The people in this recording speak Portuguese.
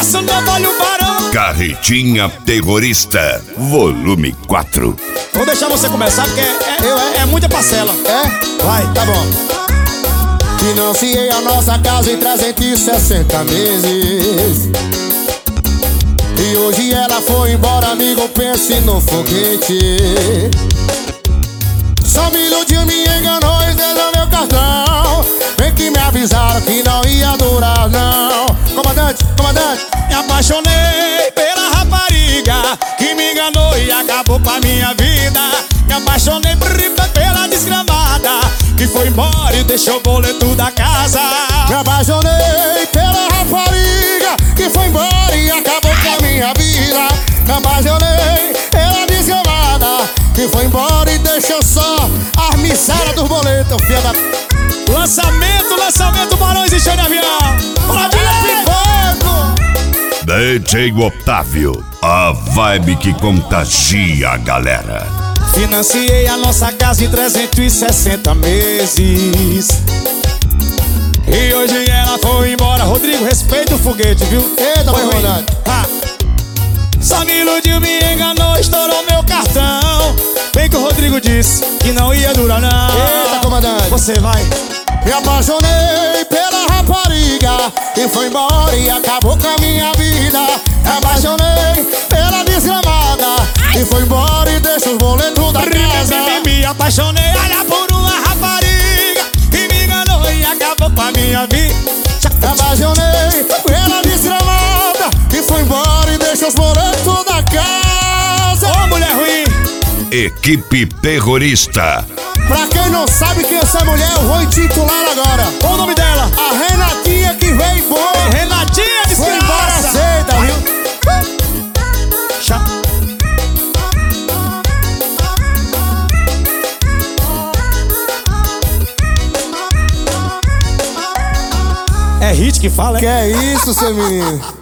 sucesso novo, olha o Barão. Carretinha Terrorista, volume 4. Vou deixar você começar porque é muita parcela. É? Vai, Tá bom. Financiei a nossa casa em 360 meses. E hoje ela foi embora, amigo, pense no foguete. Só me iludiu, me enganou e zerou meu cartão. Bem que me avisaram que não ia durar, não. Comandante, comandante. me apaixonei pela rapariga que me enganou e acabou com a minha vida. Me apaixonei pela desgramada que foi embora e deixou o boleto da casa. Me apaixonei pela rapariga que foi embora e acabou com a minha vida. Me apaixonei pela desgramada que foi embora e deixou só a miséria dos boletos, filha da... Lançamento, Barões e Show de Avião. Bora, DJ Otávio, a vibe que contagia a galera. Financiei a nossa casa em 360 meses. E hoje ela foi embora. Rodrigo, respeita o foguete, viu? Eita, foi ruim. Só me iludiu, me enganou, estourou meu cartão. Bem que o Rodrigo disse que não ia durar, não. Eita, comandante. Você vai. Me apaixonei pela rapariga que foi embora e acabou com a minha vida. Me apaixonei pela desgramada que foi embora e deixou os boletos da casa. Me apaixonei, olha, por uma rapariga que me enganou e acabou com a minha vida. Me apaixonei pela desgramada que foi embora e deixou os boletos da casa. Ô, mulher ruim. Equipe Terrorista. Pra quem não sabe quem é essa mulher, eu vou intitular agora. Qual o nome dela? A Renatinha que veio embora. Renatinha de Foi embora aceita, viu? É hit que fala, Que é isso, seu menino?